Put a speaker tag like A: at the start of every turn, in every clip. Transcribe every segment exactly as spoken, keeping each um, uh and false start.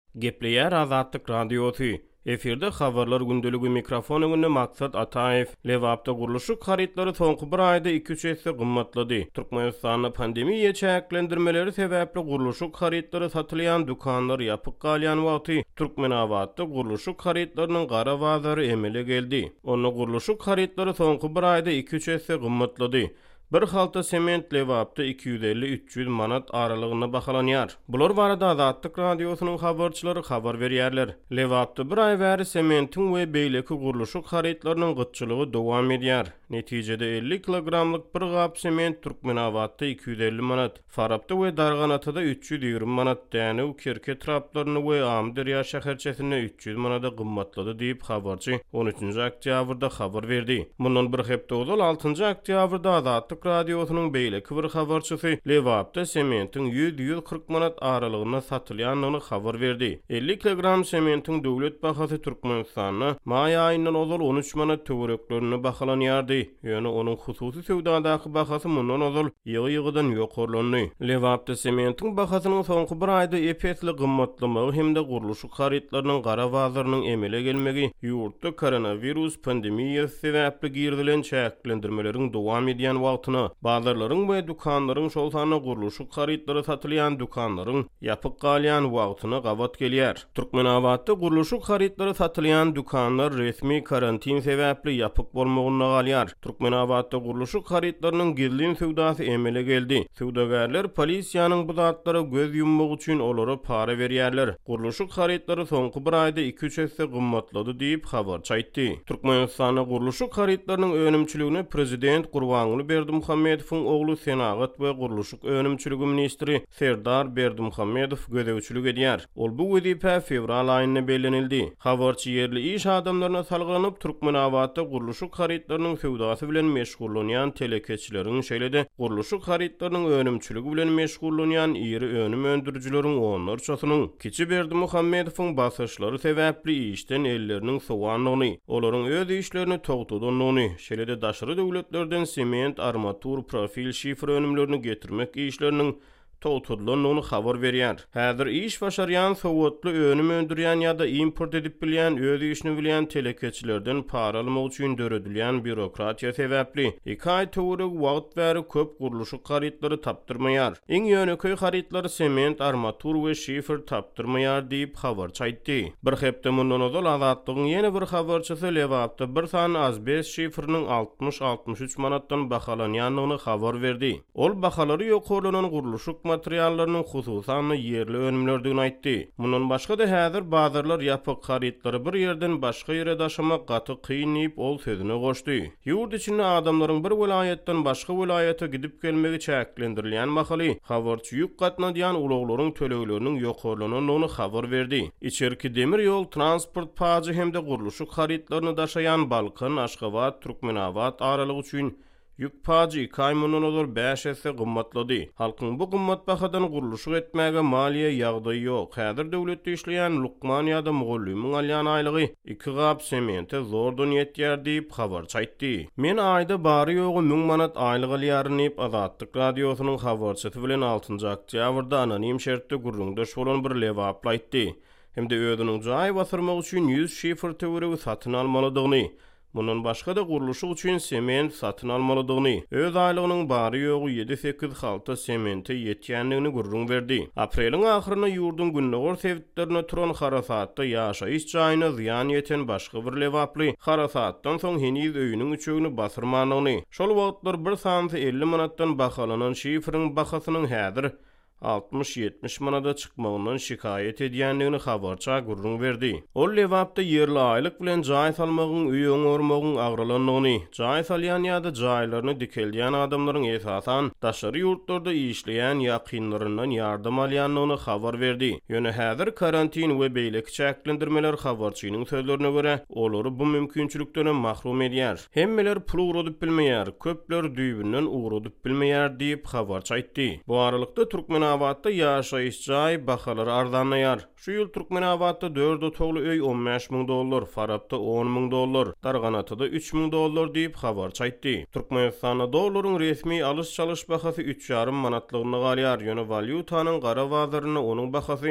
A: Gepleyer Azatlyk Radiosu. Efirde habarlar gündölügi mikrofon öňünde Maksat Ataev. Lewapda guruluşy harytlary soňky bir aýda iki üç esse gymmatlady. Türkmenistanda pandemiýa çäklendirmeleri sebäpli guruluşy harytlary satylýan dukanlar ýapyk galýan wagty Türkmenawatda guruluşy harytlarynyň gara bazary emele geldi. Onu guruluşy harytlary soňky bir aýda iki üç esse gymmatlady. Bir halta sement Lewapda iki yüz elli üç yüz manat aralygyna bahalanýar. Bular barada Azatlyk Radiosynyň habarçylary habar berýärler. Lewapda bir ay bäri sementin we beýleki guruluşy harytlarynyň gytçylygy dowam edýär. Netijede elli kilogramlyk bir gap sement Türkmenawatda iki yüz elli manat, Farabda we Darganatada üç yüz ýigri manat, däne Kerke traplaryny we Amdyrýa şäherçesine üç yüz manada gymmatlady diýip habarçy on üçünji oktýabrda habar berdi. Mundan bir hepde ozal altynjy oktýabrda Azatlyk Radiosynyň beýleki bir habarçysy Lewapda sementin yüz yüz kırk manat aralygyna satylýanyny habar berdi. elli kilogram sementin döwlet bahasy Türkmenistanyna maý aýyndan ozal on üç manat töwereklerini bahalanýardy. Ýöne onuň hususy sowdadaky bahasy mundan ozal ýygy-ýygydan ýokarlandy. Lewapda sementin bahasynyň soňky bir aýda epesli gymmatlamagy hemde guruluşy harytlarynyň gara bazarynyň emele gelmegi ýurtda koronavirus pandemiýasy sebäpli girdilen çäklendirmeleriň dowam edýän wagtyna bazarlaryň we dukanlaryň şol sany guruluşy harytlary satylýan dukanlaryň ýapyk galýan wagtyna gawat gelýär. Türkmenawatda guruluşy harytlary satylýan dukanlar resmi karantin sebäpli ýapyk bolmagyna galýar. Türkmenawatda guruluşy harytlarynyň gizlin sowdasy emele geldi. Sowdagarlar polisiýanyň bu zatlara göz yummak üçin olara para berýärler. Guruluşy harytlary soňky bir aýda iki üç esse gymmatlady diýip habarçy aýtdy. Türkmenistanyň guruluşy harytlarynyň önümçiligine prezident Gurbanguly Berdimuhammedowyň oglu Senagat we guruluşy önümçiligi ministri Serdar Berdimuhammedow gödäwçilik edýär. Ol bu wezipä fevral aýyna bellenildi. Habarçy yerli iş adamlaryna salgylanyp Türkmenawatda guruluşy harytlarynyň sowdasy bilen meşgullanýan telekeçileriň şeýlede guruluşy harytlarynyň önümçiligi bilen meşgullanýan iri önüm öndürjüleriň onlarçasynyň Kiçi Berdimuhammedowyň basyşlary sebäpli işden elleriniň sowanlygyny, olaryň öz işlerini togtadanyny, şeýlede daşary döwletlerden sement, armatur, profil, şifre önümlerini getirmek işleriniň togtadylanyny habar berýär. Häzir iş başarýan sowatly önüm öndürýän ýa-da import edip bilýän, öz işini bilýän telekeçilerden para almak üçin döredilýän bürokratiýa sebäpli iki aý töwerek wagt bäri köp guruluşy harytlary tapdyrmaýar. Iň ýöneköy harytlary sement, armatur we şifre tapdyrmaýar diýip habarçy aýtdy. Bir hepde mundan ozal Azatlygyň ýene bir habarçysy Lewapda bir san azbest şifriniň altmış altmış üç manatdan bahalanýanyny habar berdi. Ol bahalary ýokarlanan guruluşy materiallarynyň hususan yerli önümlerdigini aýtdy. Mundan başga da häzir bazarlar ýapyk harytlary bir ýerden başga ýere daşamak gaty kynýyp ol sözüne goşdy. Ýurt içinde adamlaryň bir welaýetden başga welaýata gidip gelmegi çäklendirilýän mahaly habarçy ýük gatnadýan ulaglaryň tölegleriniň ýokarlananyny habar berdi. İçerki demir ýol transport pajy hemde guruluşy harytlaryny daşaýan Balkan, Aşgabat, Türkmenawat aralygy üçin yük pajy iki aý mundan ozal beş esse gymmatlady. Halkyň bu gymmat bahadan guruluşy etmäge maliýe ýagdaýy ýok. Häzir döwletde işleýän Lukman ýa-da Mugallymyň alýan aýlygy iki gap semente zordan ýetýär diýip habarçy aýtdy. Men aýda bary ýogy ming manat aýlyk alýaryn diýip Azatlyk Radiosynyň habarçysy bilen altynjy oktýabrda anonim şertde gurrundaş bolan bir Lewaply aýtdy. Hemde özüniň jaý basyrmak üçin yüz şifr töweregi satyn almalydygyny, mundan başga da guruluşy üçin sement satyn almalydygyny, öz aýlygynyň bary ýogy ýedi sekiz halta semente ýetýänligini gurrun berdi. Apreliň ahyryna ýurdun günnägör sebitlerine turan harasatda ýaşaýyş jaýyna ziýan ýeten başga bir Lewaply harasatdan soň heniz öýüniň üçügini basyrmanyny, şol wagtlar bir san elli manatdan bahalanan şifriň bahasynyň häzir altmış ýetmiş manada çykmagyndan şikayet edýänligini habarça gurrun berdi. Ol Lewapda yerli aýlyk bilen jaý salmagyň üýüň ormagyň agralanyny, jaý salýan ýa-da jaýlaryny dikelýän adamlaryň esasan daşary ýurtlarda işleýän ýakynlaryndan ýardam alýanlygyny habar berdi. Ýöne häzir karantin we beýleki çäklendirmeler habarçynyň sözlerine görä olary bu mümkinçilikden mahrum edýär. Hemmeler pul ugradyp bilmeýär, köpler düýbünden ugradyp bilmeýär diýip habarçy aýtdy. Bu aralykda Türkmen Türkmenawatda ýaşaýyş jaý bahalary arzanlaýar. Şu ýyl Türkmenawatda dört otogly öý on beş ming dollar, Farabda on ming dollar, Darganatada üç ming dollar diýip habarçy aýtdy. Türkmenistanda dollaryň resmi alış çalış bahasy üç ýarym manatlygyna galýar. Ýöne valyutanyň gara bazaryna onuň bahasy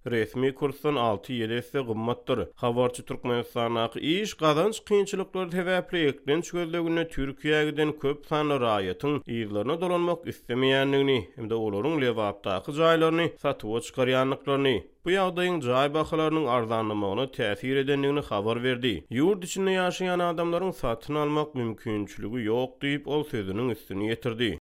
A: resmi kursdan alty ýedi esse gymmatdyr. Habarçy Türkmenistanaky iş gazanç kynçylyklary sebäpli eklenç gözlegine Türkiýe giden köp sanly raýatyň ýyllaryna dolanmak istemeýänligini hem-de olaryň lewapdaky jaýlaryny satyp çykarýanlyklaryny, bu ýagdaýyň jaý bahalarynyň arzanlamagyna täsir edenligini habar berdi. Ýurt içinde ýaşaýan adamlaryň satyn almak mümkinçiligi ýok diýip ol sözüniň üstüne ýetirdi.